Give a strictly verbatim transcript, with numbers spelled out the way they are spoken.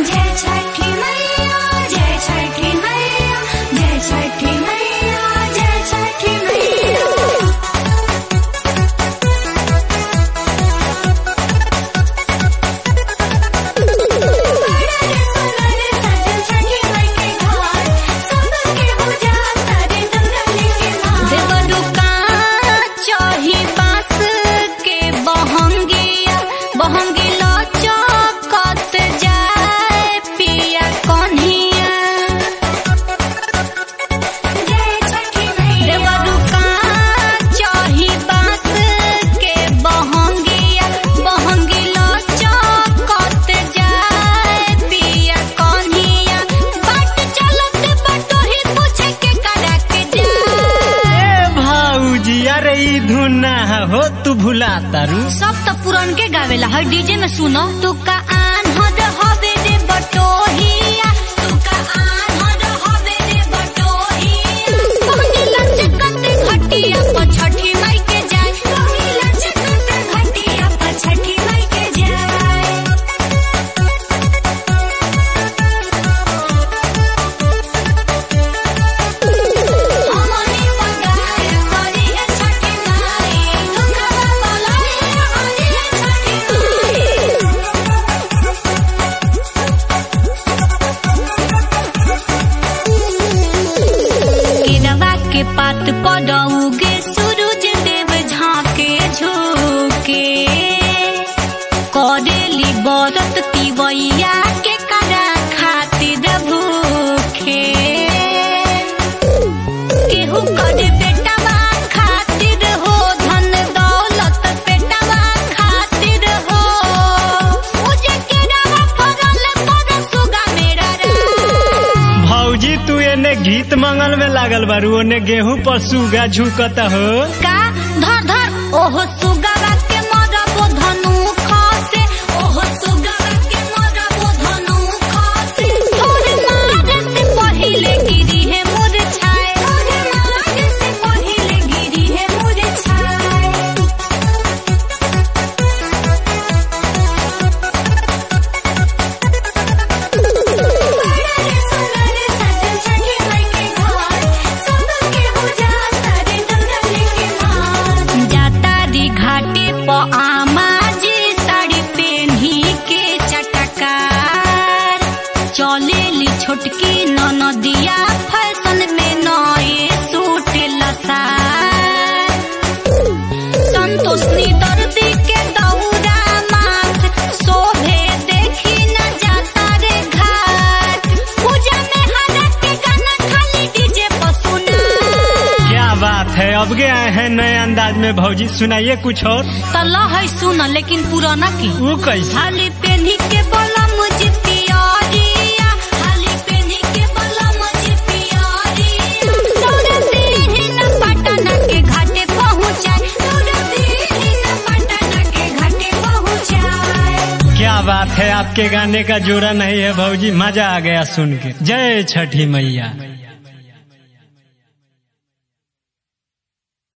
जय छठी मैया जय छठी मैया जय छठी मैया जय छठी मैया। बड़े सुंदर सजल छठी माई के घाट, सबके पूजा करे दौड़ले के माँ। देवरुका चही बांस के बहंगिया बहंगी लचकत जाए पिया कन्हिया। जय छठी मैया देवरुका चही बांस के बहंगिया बहंगी लचकत जाए पिया कन्हिया। बाट चलत बटोही पूछे के करा के जाए। ए भाऊजी, अरे ई धुन ना हो तू भुला तारू। सब तो पुरान के गावेला है डीजे में सुनो। तू का आन हद हवे रे बटोहिया, तू का आन हद हवे रे बटोहिया। पहुंची लचकते घटिया पर छठी माई के जाए, कोई लचकत घटिया पर छठी माई के जाए। हमनी पगार करी है छठी माई, दुखवा बोलाई हमारी है छठी केरवा के पात पर उगे सूरज देव झांके झोंके। करेली बरत तिवैया के करा खातिर भूखे। केहू करे बेटवा खातिर हो, धन दौलत बेटवा खातिर हो। मुझे केरवा फरल पर सुगा मेरा रे। भाऊजी, तू एने गीत मंगल में लागल बारू, ओने गेहूं पर सुगा झुकत हो। का धर धर ओह सुगवा के मरबो धनु खसे, ओह सुगवा के मरबो धनु खसे। तोरे मार से पहिले गिरी है मुरझाए, तोरे मार से पहिले गिरी है मुरझाए। बड़े सुंदर सजल छठी माई के घाट, सबके पूजा करे दौड़ले के माँ। जाता दी घाटे प आमा जी साड़ी पेन्ही के चटकार। चलेली छोटकी ननदिया फैशन में नए सूट लसार। संतोषनी दर्दी के दौरा माथ शोभे देखी न जाता रे घाट। पूजा में हरा के गाना खाली डीजे पर सुना। क्या बात है, अब गए आए हैं नए अंदाज में। भाऊजी सुनाइए कुछ और। तला है सुना लेकिन पुराना की। वो कैसे? हाली पेन्ही के बोला मुझे पियरिया, हाली पेन्ही के बोला मुझे पियरिया। दौड़ते ही न पटना के घाटे पहुँचाए, दौड़ते ही न पटना के घाटे पहुँचाए। क्या बात है, आपके गाने का जोड़ा नहीं है भाऊजी, मजा आ गया सुन के। जय छठी मैया।